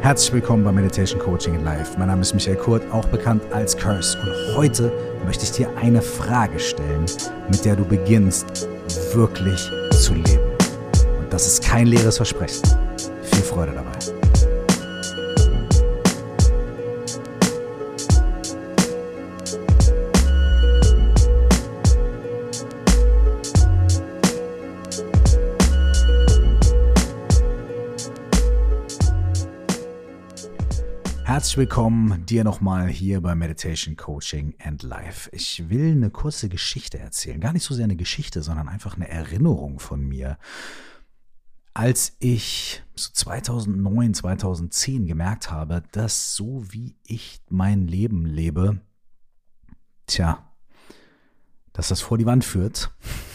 Herzlich willkommen bei Meditation Coaching Live. Mein Name ist Michael Kurt, auch bekannt als Curse. Und heute möchte ich dir eine Frage stellen, mit der du beginnst, wirklich zu leben. Und das ist kein leeres Versprechen. Viel Freude dabei. Herzlich willkommen dir nochmal hier bei Meditation Coaching and Life. Ich will eine kurze Geschichte erzählen. Gar nicht so sehr eine Geschichte, sondern einfach eine Erinnerung von mir. Als ich so 2009, 2010 gemerkt habe, dass so wie ich mein Leben lebe, dass das vor die Wand führt.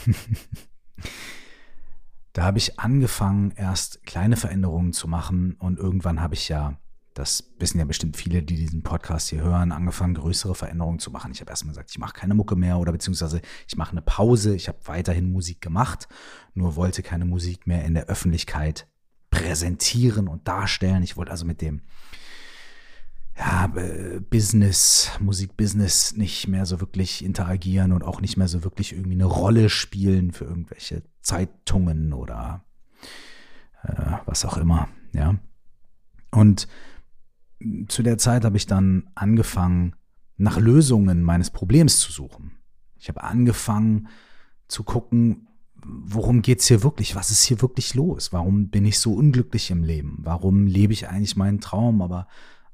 Da habe ich angefangen, erst kleine Veränderungen zu machen und irgendwann habe ich das wissen ja bestimmt viele, die diesen Podcast hier hören, angefangen, größere Veränderungen zu machen. Ich habe erstmal gesagt, ich mache keine Mucke mehr oder beziehungsweise ich mache eine Pause. Ich habe weiterhin Musik gemacht, nur wollte keine Musik mehr in der Öffentlichkeit präsentieren und darstellen. Ich wollte also mit dem Musikbusiness nicht mehr so wirklich interagieren und auch nicht mehr so wirklich irgendwie eine Rolle spielen für irgendwelche Zeitungen oder was auch immer, ja. Und zu der Zeit habe ich dann angefangen, nach Lösungen meines Problems zu suchen. Ich habe angefangen zu gucken, worum geht's hier wirklich? Was ist hier wirklich los? Warum bin ich so unglücklich im Leben? Warum lebe ich eigentlich meinen Traum, aber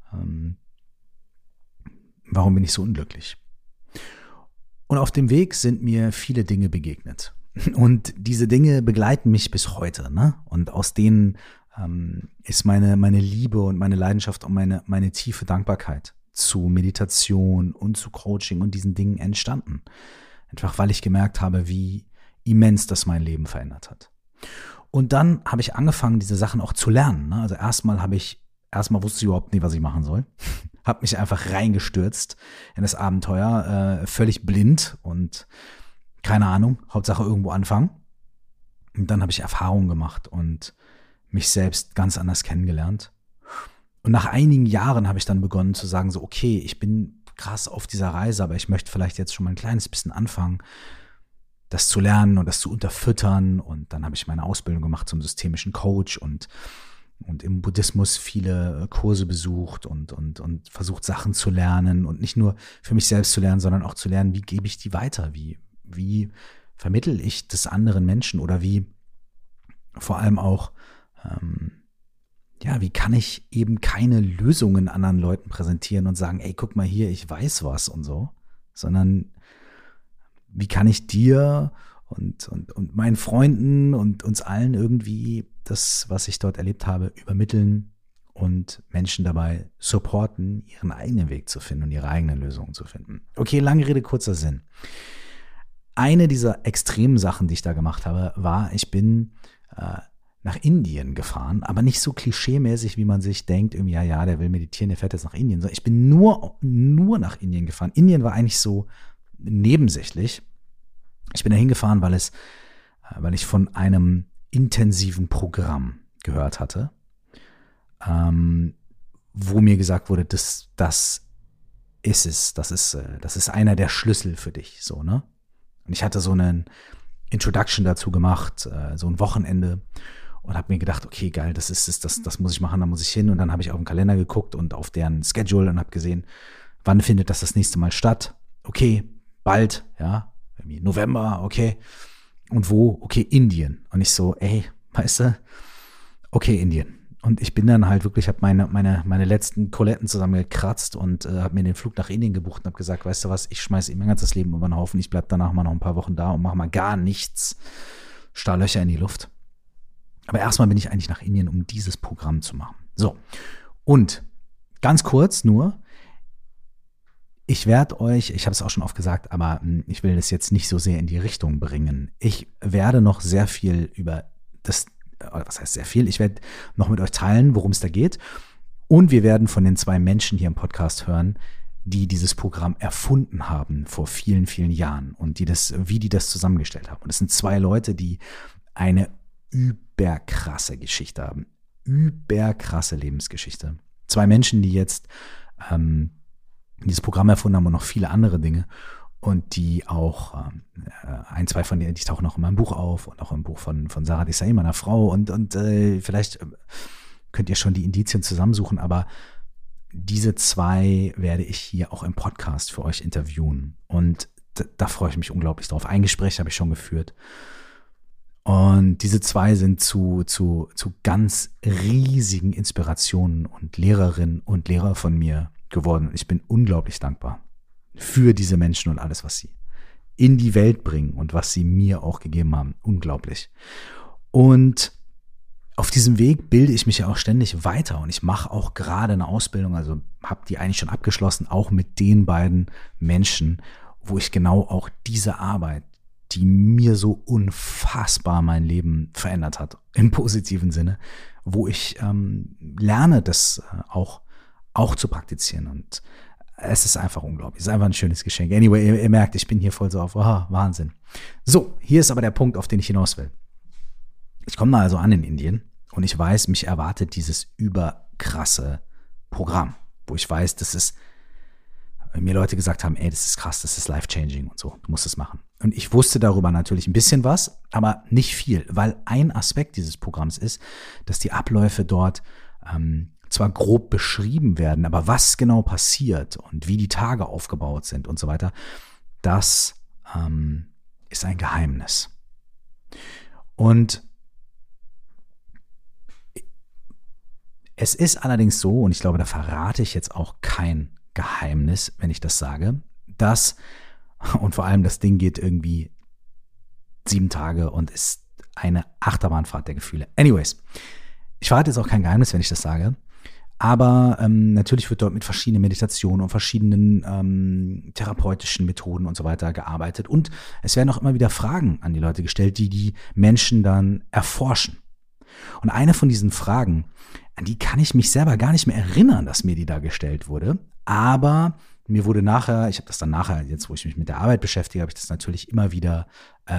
warum bin ich so unglücklich? Und auf dem Weg sind mir viele Dinge begegnet. Und diese Dinge begleiten mich bis heute, ne? Und aus denen ist meine Liebe und meine Leidenschaft und meine tiefe Dankbarkeit zu Meditation und zu Coaching und diesen Dingen entstanden. Einfach weil ich gemerkt habe, wie immens das mein Leben verändert hat. Und dann habe ich angefangen, diese Sachen auch zu lernen. Ne? Also erstmal wusste ich überhaupt nicht, was ich machen soll. Habe mich einfach reingestürzt in das Abenteuer, völlig blind und keine Ahnung, Hauptsache irgendwo anfangen. Und dann habe ich Erfahrungen gemacht und mich selbst ganz anders kennengelernt. Und nach einigen Jahren habe ich dann begonnen zu sagen, so okay, ich bin krass auf dieser Reise, aber ich möchte vielleicht jetzt schon mal ein kleines bisschen anfangen, das zu lernen und das zu unterfüttern. Und dann habe ich meine Ausbildung gemacht zum systemischen Coach und im Buddhismus viele Kurse besucht und versucht, Sachen zu lernen und nicht nur für mich selbst zu lernen, sondern auch zu lernen, wie gebe ich die weiter, wie vermittle ich das anderen Menschen oder wie vor allem auch wie kann ich eben keine Lösungen anderen Leuten präsentieren und sagen, ey, guck mal hier, ich weiß was und so, sondern wie kann ich dir und meinen Freunden und uns allen irgendwie das, was ich dort erlebt habe, übermitteln und Menschen dabei supporten, ihren eigenen Weg zu finden und ihre eigenen Lösungen zu finden. Okay, lange Rede, kurzer Sinn. Eine dieser extremen Sachen, die ich da gemacht habe, war, ich bin nach Indien gefahren, aber nicht so klischeemäßig, wie man sich denkt, irgendwie, der will meditieren, der fährt jetzt nach Indien. Ich bin nur nach Indien gefahren. Indien war eigentlich so nebensächlich. Ich bin da hingefahren, weil ich von einem intensiven Programm gehört hatte, wo mir gesagt wurde, das ist es, das ist einer der Schlüssel für dich, so, ne? Und ich hatte so einen Introduction dazu gemacht, so ein Wochenende. Und habe mir gedacht, okay, geil, das ist es, das muss ich machen, da muss ich hin. Und dann habe ich auf den Kalender geguckt und auf deren Schedule und habe gesehen, wann findet das nächste Mal statt? Okay, bald, irgendwie November, okay. Und wo? Okay, Indien. Und ich so, ey, weißt du, okay, Indien. Und ich bin dann halt wirklich, habe meine letzten Koletten zusammengekratzt und habe mir den Flug nach Indien gebucht und habe gesagt, weißt du was, ich schmeiße mein ganzes Leben über den Haufen, ich bleibe danach mal noch ein paar Wochen da und mache mal gar nichts, starr Löcher in die Luft. Aber erstmal bin ich eigentlich nach Indien, um dieses Programm zu machen. So, und ganz kurz nur, ich werde euch, ich habe es auch schon oft gesagt, aber ich will das jetzt nicht so sehr in die Richtung bringen. Ich werde noch sehr viel über das, was heißt sehr viel, ich werde noch mit euch teilen, worum es da geht. Und wir werden von den 2 Menschen hier im Podcast hören, die dieses Programm erfunden haben vor vielen, vielen Jahren und wie die das zusammengestellt haben. Und es sind 2 Leute, die eine überkrasse Geschichte haben. Überkrasse Lebensgeschichte. 2 Menschen, die jetzt dieses Programm erfunden haben und noch viele andere Dinge und die auch, 1, 2 von denen, die tauchen auch in meinem Buch auf und auch im Buch von Sarah Desai, meiner Frau und vielleicht könnt ihr schon die Indizien zusammensuchen, aber diese 2 werde ich hier auch im Podcast für euch interviewen und da freue ich mich unglaublich drauf. Ein Gespräch habe ich schon geführt. Und diese 2 sind zu ganz riesigen Inspirationen und Lehrerinnen und Lehrer von mir geworden. Und ich bin unglaublich dankbar für diese Menschen und alles, was sie in die Welt bringen und was sie mir auch gegeben haben. Unglaublich. Und auf diesem Weg bilde ich mich ja auch ständig weiter und ich mache auch gerade eine Ausbildung, also habe die eigentlich schon abgeschlossen, auch mit den beiden Menschen, wo ich genau auch diese Arbeit, die mir so unfassbar mein Leben verändert hat, im positiven Sinne, wo ich lerne, das auch zu praktizieren. Und es ist einfach unglaublich. Es ist einfach ein schönes Geschenk. Anyway, ihr merkt, ich bin hier voll so auf Wahnsinn. So, hier ist aber der Punkt, auf den ich hinaus will. Ich komme da also an in Indien und ich weiß, mich erwartet dieses überkrasse Programm, wo ich weiß, das ist mir Leute gesagt haben, ey, das ist krass, das ist life-changing und so, du musst es machen. Und ich wusste darüber natürlich ein bisschen was, aber nicht viel, weil ein Aspekt dieses Programms ist, dass die Abläufe dort zwar grob beschrieben werden, aber was genau passiert und wie die Tage aufgebaut sind und so weiter, das ist ein Geheimnis. Und es ist allerdings so, und ich glaube, da verrate ich jetzt auch kein Geheimnis, wenn ich das sage, dass, und vor allem das Ding geht irgendwie 7 Tage und ist eine Achterbahnfahrt der Gefühle. Anyways, ich verrate jetzt auch kein Geheimnis, wenn ich das sage, aber natürlich wird dort mit verschiedenen Meditationen und verschiedenen therapeutischen Methoden und so weiter gearbeitet und es werden auch immer wieder Fragen an die Leute gestellt, die Menschen dann erforschen. Und eine von diesen Fragen, an die kann ich mich selber gar nicht mehr erinnern, dass mir die da gestellt wurde. Aber mir wurde nachher, ich habe das dann nachher, jetzt wo ich mich mit der Arbeit beschäftige, habe ich das natürlich immer wieder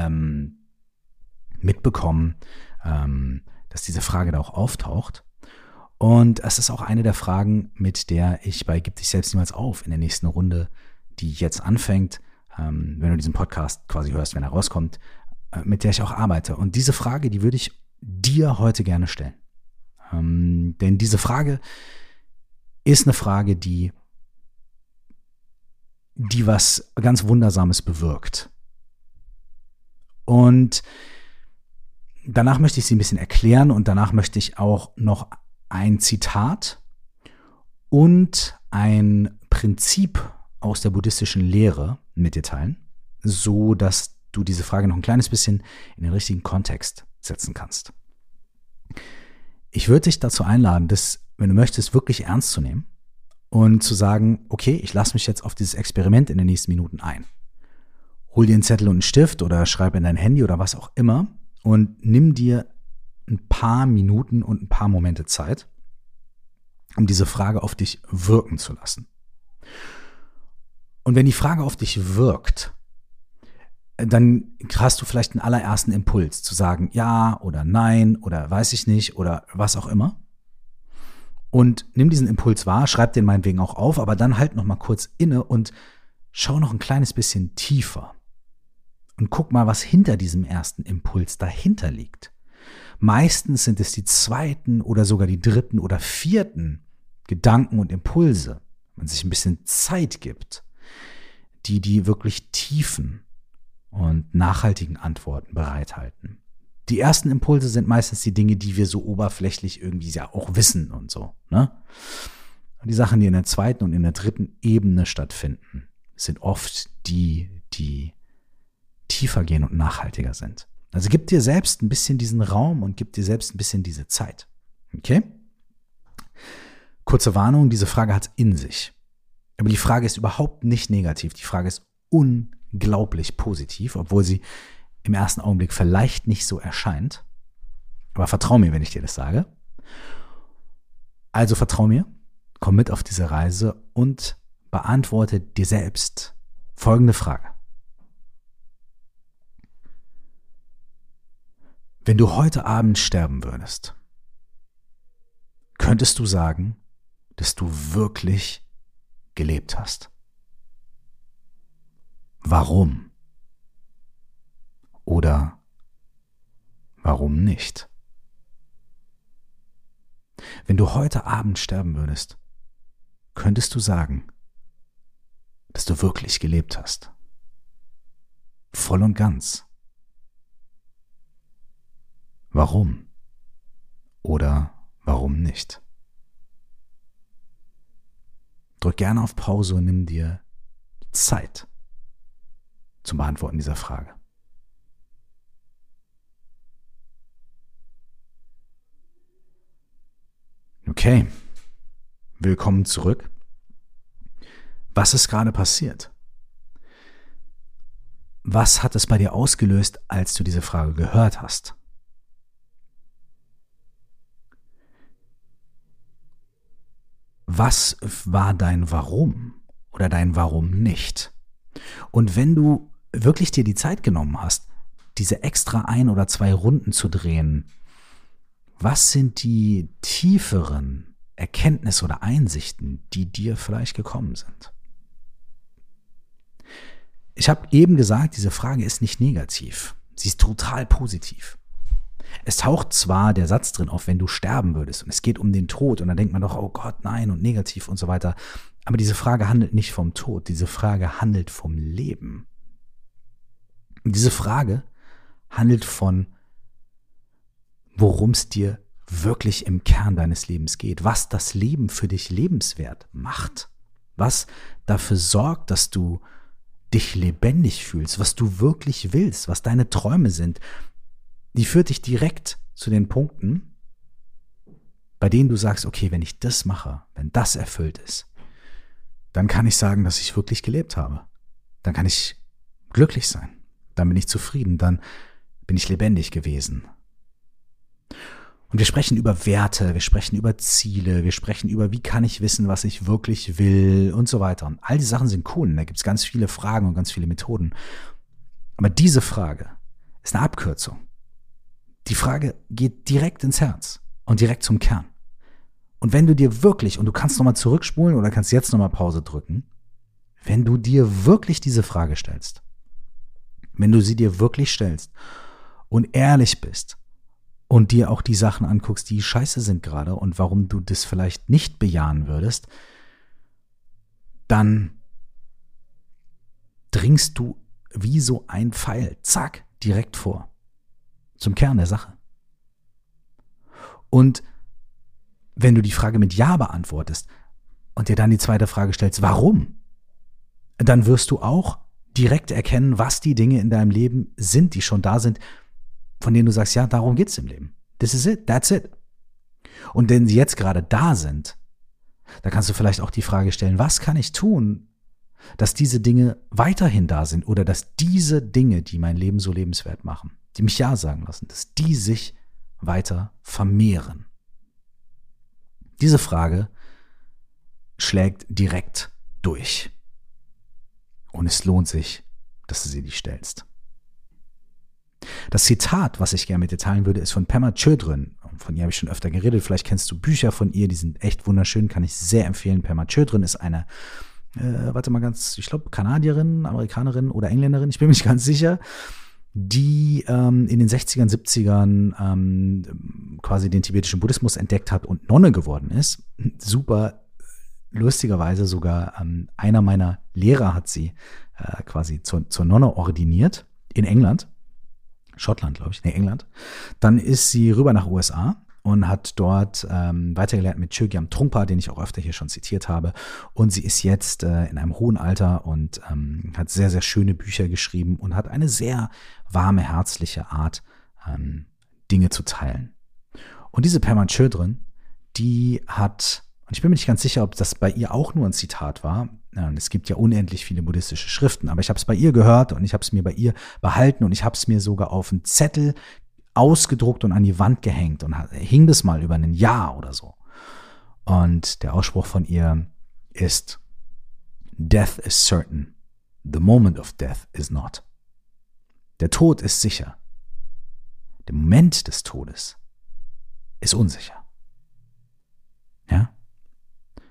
mitbekommen, dass diese Frage da auch auftaucht. Und es ist auch eine der Fragen, mit der ich bei Gib dich selbst niemals auf in der nächsten Runde, die jetzt anfängt, wenn du diesen Podcast quasi hörst, wenn er rauskommt, mit der ich auch arbeite. Und diese Frage, die würde ich dir heute gerne stellen. Denn diese Frage ist eine Frage, die was ganz Wundersames bewirkt. Und danach möchte ich sie ein bisschen erklären und danach möchte ich auch noch ein Zitat und ein Prinzip aus der buddhistischen Lehre mit dir teilen, so dass du diese Frage noch ein kleines bisschen in den richtigen Kontext setzen kannst. Ich würde dich dazu einladen, das, wenn du möchtest, wirklich ernst zu nehmen und zu sagen, okay, ich lasse mich jetzt auf dieses Experiment in den nächsten Minuten ein. Hol dir einen Zettel und einen Stift oder schreib in dein Handy oder was auch immer und nimm dir ein paar Minuten und ein paar Momente Zeit, um diese Frage auf dich wirken zu lassen. Und wenn die Frage auf dich wirkt, dann hast du vielleicht einen allerersten Impuls zu sagen, ja oder nein oder weiß ich nicht oder was auch immer. Und nimm diesen Impuls wahr, schreib den meinetwegen auch auf, aber dann halt noch mal kurz inne und schau noch ein kleines bisschen tiefer. Und guck mal, was hinter diesem ersten Impuls dahinter liegt. Meistens sind es die 2. oder sogar die 3. oder 4. Gedanken und Impulse, wenn man sich ein bisschen Zeit gibt, die wirklich tiefen und nachhaltigen Antworten bereithalten. Die ersten Impulse sind meistens die Dinge, die wir so oberflächlich irgendwie ja auch wissen und so, ne? Und die Sachen, die in der 2. und in der 3. Ebene stattfinden, sind oft die tiefer gehen und nachhaltiger sind. Also gib dir selbst ein bisschen diesen Raum und gib dir selbst ein bisschen diese Zeit. Okay? Kurze Warnung, diese Frage hat es in sich. Aber die Frage ist überhaupt nicht negativ. Die Frage ist unglaublich positiv, obwohl sie im ersten Augenblick vielleicht nicht so erscheint. Aber vertrau mir, wenn ich dir das sage. Also vertrau mir, komm mit auf diese Reise und beantworte dir selbst folgende Frage. Wenn du heute Abend sterben würdest, könntest du sagen, dass du wirklich gelebt hast? Warum? Oder warum nicht? Wenn du heute Abend sterben würdest, könntest du sagen, dass du wirklich gelebt hast? Voll und ganz. Warum? Oder warum nicht? Drück gerne auf Pause und nimm dir Zeit zum Beantworten dieser Frage. Okay, willkommen zurück. Was ist gerade passiert? Was hat es bei dir ausgelöst, als du diese Frage gehört hast? Was war dein Warum oder dein Warum nicht? Und wenn du wirklich dir die Zeit genommen hast, diese extra 1 oder 2 Runden zu drehen, was sind die tieferen Erkenntnisse oder Einsichten, die dir vielleicht gekommen sind? Ich habe eben gesagt, diese Frage ist nicht negativ. Sie ist total positiv. Es taucht zwar der Satz drin auf, wenn du sterben würdest, und es geht um den Tod, und dann denkt man doch, oh Gott, nein, und negativ und so weiter. Aber diese Frage handelt nicht vom Tod, diese Frage handelt vom Leben. Und diese Frage handelt von, worum es dir wirklich im Kern deines Lebens geht, was das Leben für dich lebenswert macht, was dafür sorgt, dass du dich lebendig fühlst, was du wirklich willst, was deine Träume sind. Die führt dich direkt zu den Punkten, bei denen du sagst, okay, wenn ich das mache, wenn das erfüllt ist, dann kann ich sagen, dass ich wirklich gelebt habe. Dann kann ich glücklich sein. Dann bin ich zufrieden. Dann bin ich lebendig gewesen. Und wir sprechen über Werte, wir sprechen über Ziele, wir sprechen über, wie kann ich wissen, was ich wirklich will und so weiter. Und all die Sachen sind cool. Und da gibt es ganz viele Fragen und ganz viele Methoden. Aber diese Frage ist eine Abkürzung. Die Frage geht direkt ins Herz und direkt zum Kern. Und wenn du dir wirklich, und du kannst nochmal zurückspulen oder kannst jetzt nochmal Pause drücken, wenn du dir wirklich diese Frage stellst, wenn du sie dir wirklich stellst und ehrlich bist und dir auch die Sachen anguckst, die scheiße sind gerade und warum du das vielleicht nicht bejahen würdest, dann dringst du wie so ein Pfeil, zack, direkt vor. Zum Kern der Sache. Und wenn du die Frage mit Ja beantwortest und dir dann die zweite Frage stellst, warum? Dann wirst du auch direkt erkennen, was die Dinge in deinem Leben sind, die schon da sind, von denen du sagst, ja, darum geht's im Leben. This is it, that's it. Und wenn sie jetzt gerade da sind, da kannst du vielleicht auch die Frage stellen, was kann ich tun, dass diese Dinge weiterhin da sind oder dass diese Dinge, die mein Leben so lebenswert machen, die mich Ja sagen lassen, dass die sich weiter vermehren. Diese Frage schlägt direkt durch. Und es lohnt sich, dass du sie dir stellst. Das Zitat, was ich gerne mit dir teilen würde, ist von Pema Chodron. Von ihr habe ich schon öfter geredet. Vielleicht kennst du Bücher von ihr, die sind echt wunderschön, kann ich sehr empfehlen. Pema Chodron ist eine, ich glaube Kanadierin, Amerikanerin oder Engländerin, ich bin mir nicht ganz sicher, die in den 60ern, 70ern quasi den tibetischen Buddhismus entdeckt hat und Nonne geworden ist. Super lustigerweise sogar einer meiner Lehrer hat sie quasi zur Nonne ordiniert in England. Schottland, glaube ich. Nee, England. Dann ist sie rüber nach USA und hat dort weitergelernt mit Chogyam Trungpa, den ich auch öfter hier schon zitiert habe. Und sie ist jetzt in einem hohen Alter und hat sehr, sehr schöne Bücher geschrieben und hat eine sehr warme, herzliche Art, Dinge zu teilen. Und diese Pema Chodron, die hat, und ich bin mir nicht ganz sicher, ob das bei ihr auch nur ein Zitat war. Es gibt ja unendlich viele buddhistische Schriften, aber ich habe es bei ihr gehört und ich habe es mir bei ihr behalten und ich habe es mir sogar auf einen Zettel ausgedruckt und an die Wand gehängt und hing das mal über ein Jahr oder so. Und der Ausspruch von ihr ist: Death is certain, the moment of death is not. Der Tod ist sicher. Der Moment des Todes ist unsicher. Ja?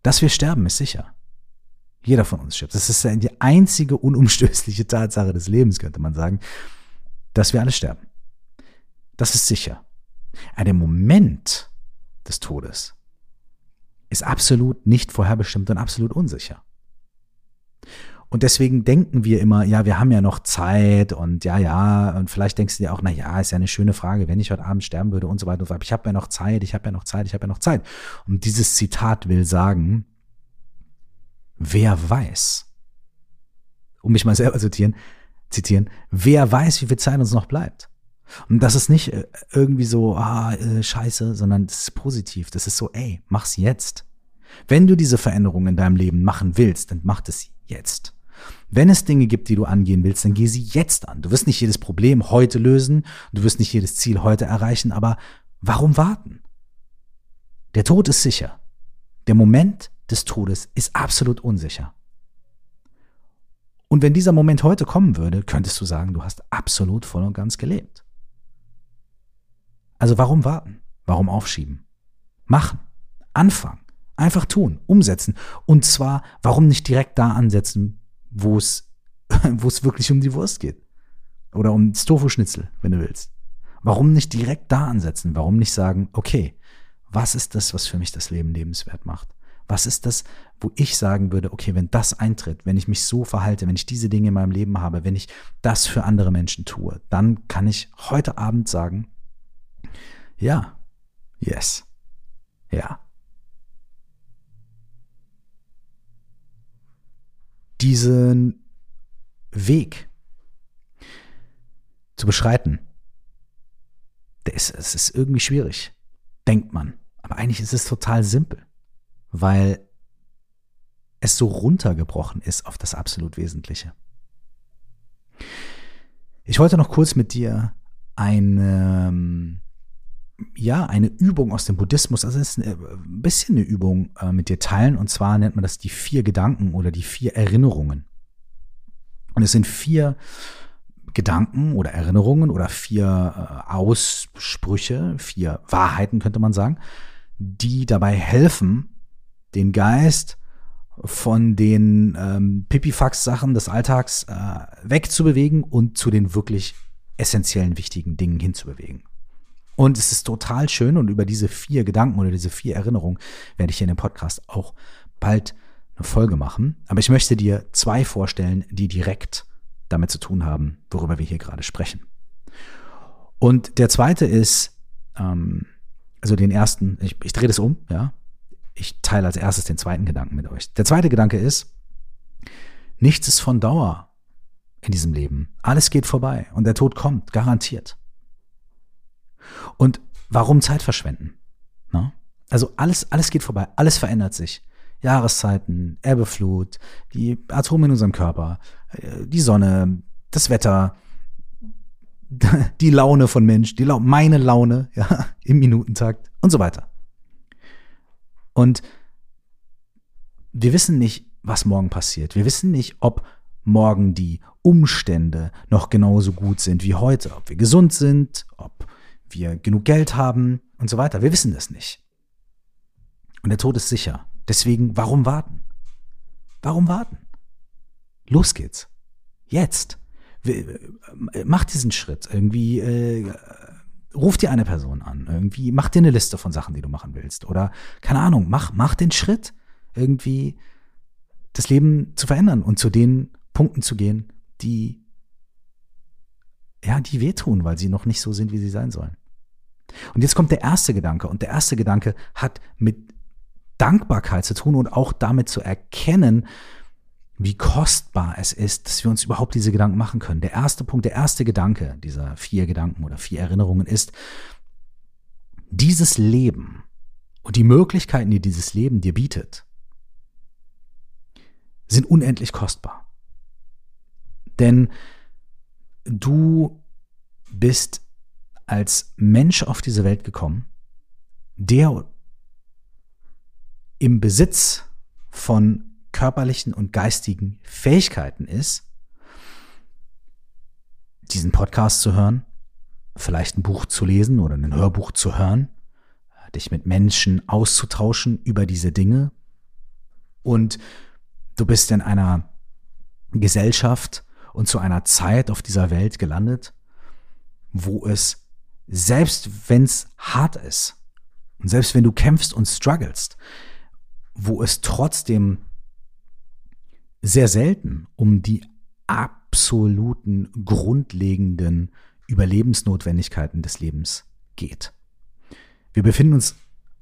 Dass wir sterben, ist sicher. Jeder von uns stirbt. Das ist die einzige unumstößliche Tatsache des Lebens, könnte man sagen, dass wir alle sterben. Das ist sicher. Aber der Moment des Todes ist absolut nicht vorherbestimmt und absolut unsicher. Und deswegen denken wir immer, ja, wir haben ja noch Zeit und ja, und vielleicht denkst du dir auch, na ja, ist ja eine schöne Frage, wenn ich heute Abend sterben würde und so weiter und so fort. Aber ich habe ja noch Zeit, ich habe ja noch Zeit, ich habe ja noch Zeit. Und dieses Zitat will sagen, wer weiß, um mich mal selber zitieren, wer weiß, wie viel Zeit uns noch bleibt. Und das ist nicht irgendwie so, scheiße, sondern das ist positiv. Das ist so, ey, mach's jetzt. Wenn du diese Veränderung in deinem Leben machen willst, dann mach es jetzt. Wenn es Dinge gibt, die du angehen willst, dann geh sie jetzt an. Du wirst nicht jedes Problem heute lösen, du wirst nicht jedes Ziel heute erreichen, aber warum warten? Der Tod ist sicher. Der Moment des Todes ist absolut unsicher. Und wenn dieser Moment heute kommen würde, könntest du sagen, du hast absolut voll und ganz gelebt. Also warum warten? Warum aufschieben? Machen, anfangen, einfach tun, umsetzen. Und zwar, warum nicht direkt da ansetzen, wo es wirklich um die Wurst geht? Oder um das Tofu-Schnitzel, wenn du willst. Warum nicht direkt da ansetzen? Warum nicht sagen, okay, was ist das, was für mich das Leben lebenswert macht? Was ist das, wo ich sagen würde, okay, wenn das eintritt, wenn ich mich so verhalte, wenn ich diese Dinge in meinem Leben habe, wenn ich das für andere Menschen tue, dann kann ich heute Abend sagen, ja, yes, ja. Diesen Weg zu beschreiten, es ist irgendwie schwierig, denkt man. Aber eigentlich ist es total simpel, weil es so runtergebrochen ist auf das absolut Wesentliche. Ich wollte noch kurz mit dir eine Übung aus dem Buddhismus, also es ist ein bisschen eine Übung mit dir teilen, und zwar nennt man das die 4 Gedanken oder die 4 Erinnerungen. Und es sind 4 Gedanken oder Erinnerungen oder 4 Aussprüche, 4 Wahrheiten, könnte man sagen, die dabei helfen, den Geist von den Pipifax-Sachen des Alltags wegzubewegen und zu den wirklich essentiellen, wichtigen Dingen hinzubewegen. Und es ist total schön, und über diese 4 Gedanken oder diese 4 Erinnerungen werde ich hier in dem Podcast auch bald eine Folge machen. Aber ich möchte dir 2 vorstellen, die direkt damit zu tun haben, worüber wir hier gerade sprechen. Und der zweite ist, also den ersten, ich drehe das um, ja. Ich teile als erstes den zweiten Gedanken mit euch. Der zweite Gedanke ist, nichts ist von Dauer in diesem Leben. Alles geht vorbei und der Tod kommt, garantiert. Und warum Zeit verschwenden? Na? Also alles geht vorbei, alles verändert sich. Jahreszeiten, Erbeflut, die Atome in unserem Körper, die Sonne, das Wetter, die Laune von Mensch, meine Laune, ja, im Minutentakt und so weiter. Und wir wissen nicht, was morgen passiert. Wir wissen nicht, ob morgen die Umstände noch genauso gut sind wie heute, ob wir gesund sind, ob wir genug Geld haben und so weiter. Wir wissen das nicht. Und der Tod ist sicher. Deswegen, warum warten? Warum warten? Los geht's. Jetzt. Mach diesen Schritt. Irgendwie ruf dir eine Person an. Irgendwie mach dir eine Liste von Sachen, die du machen willst. Oder, keine Ahnung, mach den Schritt, irgendwie das Leben zu verändern und zu den Punkten zu gehen, die wehtun, weil sie noch nicht so sind, wie sie sein sollen. Und jetzt kommt der erste Gedanke. Und der erste Gedanke hat mit Dankbarkeit zu tun und auch damit zu erkennen, wie kostbar es ist, dass wir uns überhaupt diese Gedanken machen können. Der erste Punkt, der erste Gedanke dieser 4 Gedanken oder 4 Erinnerungen ist, dieses Leben und die Möglichkeiten, die dieses Leben dir bietet, sind unendlich kostbar. Denn du bist als Mensch auf diese Welt gekommen, der im Besitz von körperlichen und geistigen Fähigkeiten ist, diesen Podcast zu hören, vielleicht ein Buch zu lesen oder ein Hörbuch zu hören, dich mit Menschen auszutauschen über diese Dinge, Und du bist in einer Gesellschaft und zu einer Zeit auf dieser Welt gelandet, wo es, selbst wenn es hart ist und selbst wenn du kämpfst und strugglest, wo es trotzdem sehr selten um die absoluten, grundlegenden Überlebensnotwendigkeiten des Lebens geht. Wir befinden uns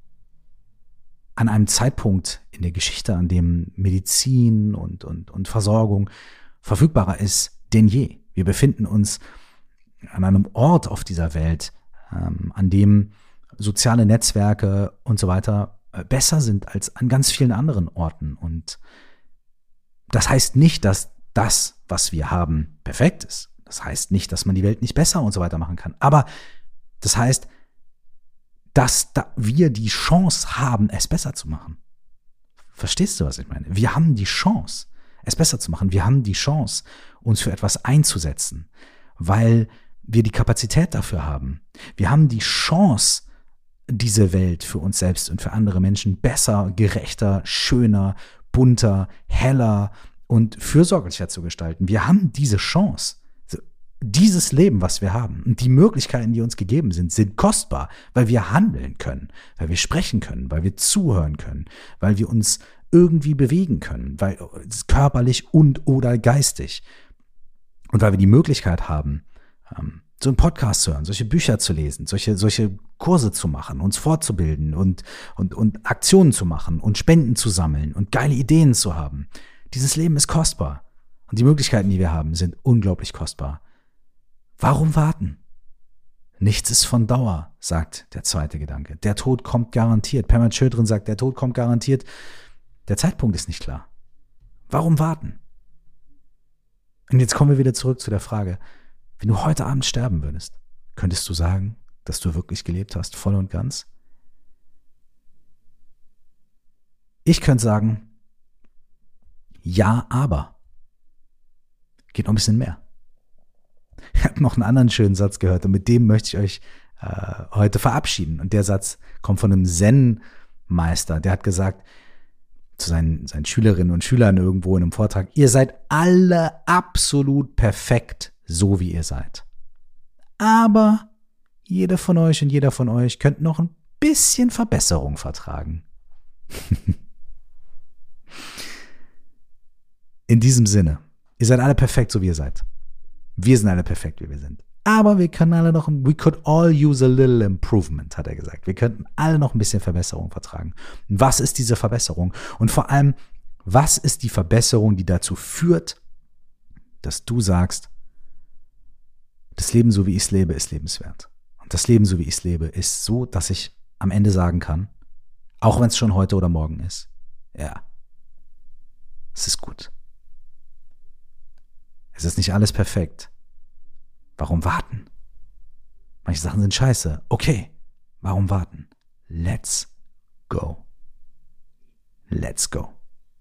an einem Zeitpunkt in der Geschichte, an dem Medizin und Versorgung verfügbarer ist denn je. Wir befinden uns an einem Ort auf dieser Welt, an dem soziale Netzwerke und so weiter besser sind als an ganz vielen anderen Orten. Und das heißt nicht, dass das, was wir haben, perfekt ist. Das heißt nicht, dass man die Welt nicht besser und so weiter machen kann. Aber das heißt, dass wir die Chance haben, es besser zu machen. Verstehst du, was ich meine? Wir haben die Chance, es besser zu machen. Wir haben die Chance, uns für etwas einzusetzen, weil wir die Kapazität dafür haben. Wir haben die Chance, diese Welt für uns selbst und für andere Menschen besser, gerechter, schöner, bunter, heller und fürsorglicher zu gestalten. Wir haben diese Chance. Dieses Leben, was wir haben und die Möglichkeiten, die uns gegeben sind kostbar, weil wir handeln können, weil wir sprechen können, weil wir zuhören können, weil wir uns irgendwie bewegen können, weil körperlich und oder geistig und weil wir die Möglichkeit haben, so einen Podcast zu hören, solche Bücher zu lesen, solche Kurse zu machen, uns fortzubilden und Aktionen zu machen und Spenden zu sammeln und geile Ideen zu haben. Dieses Leben ist kostbar und die Möglichkeiten, die wir haben, sind unglaublich kostbar. Warum warten? Nichts ist von Dauer, sagt der zweite Gedanke. Der Tod kommt garantiert. Pema Chodron sagt, der Tod kommt garantiert. Der Zeitpunkt ist nicht klar. Warum warten? Und jetzt kommen wir wieder zurück zu der Frage, wenn du heute Abend sterben würdest, könntest du sagen, dass du wirklich gelebt hast, voll und ganz? Ich könnte sagen, ja, aber. Geht noch ein bisschen mehr. Ich habe noch einen anderen schönen Satz gehört und mit dem möchte ich euch heute verabschieden. Und der Satz kommt von einem Zen-Meister, der hat gesagt zu seinen Schülerinnen und Schülern irgendwo in einem Vortrag, ihr seid alle absolut perfekt, so wie ihr seid. Aber jeder von euch und jeder von euch könnt noch ein bisschen Verbesserung vertragen. In diesem Sinne, ihr seid alle perfekt, so wie ihr seid. Wir sind alle perfekt, wie wir sind. Aber wir können alle noch, we could all use a little improvement, hat er gesagt. Wir könnten alle noch ein bisschen Verbesserung vertragen. Und was ist diese Verbesserung? Und vor allem, was ist die Verbesserung, die dazu führt, dass du sagst, das Leben, so wie ich es lebe, ist lebenswert. Und das Leben, so wie ich es lebe, ist so, dass ich am Ende sagen kann, auch wenn es schon heute oder morgen ist, ja, es ist gut. Es ist nicht alles perfekt. Warum warten? Manche Sachen sind scheiße. Okay, warum warten? Let's go. Let's go.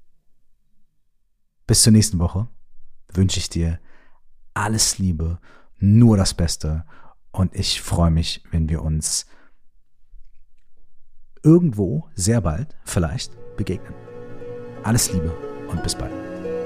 Bis zur nächsten Woche wünsche ich dir alles Liebe, nur das Beste und ich freue mich, wenn wir uns irgendwo sehr bald vielleicht begegnen. Alles Liebe und bis bald.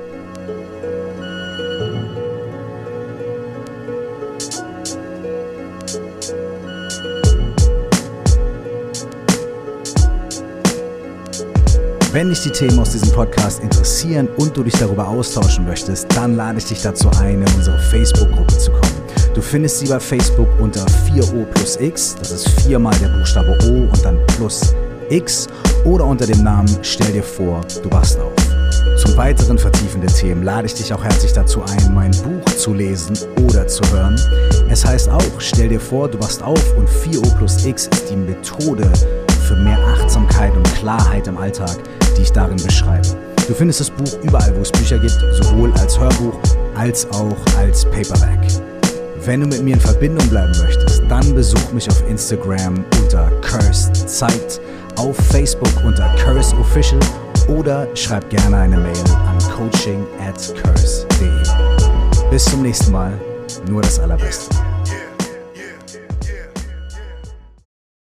Wenn dich die Themen aus diesem Podcast interessieren und du dich darüber austauschen möchtest, dann lade ich dich dazu ein, in unsere Facebook-Gruppe zu kommen. Du findest sie bei Facebook unter 4O plus X, das ist 4 mal der Buchstabe O und dann plus X, oder unter dem Namen Stell dir vor, du wachst auf. Zum weiteren vertiefenden Themen lade ich dich auch herzlich dazu ein, mein Buch zu lesen oder zu hören. Es heißt auch, Stell dir vor, du wachst auf und 4O plus X ist die Methode für mehr Achtsamkeit und Klarheit im Alltag, die ich darin beschreibe. Du findest das Buch überall, wo es Bücher gibt, sowohl als Hörbuch als auch als Paperback. Wenn du mit mir in Verbindung bleiben möchtest, dann besuch mich auf Instagram unter Cursed Zeit, auf Facebook unter Curse Official oder schreib gerne eine Mail an coaching@curse.de. Bis zum nächsten Mal, nur das Allerbeste.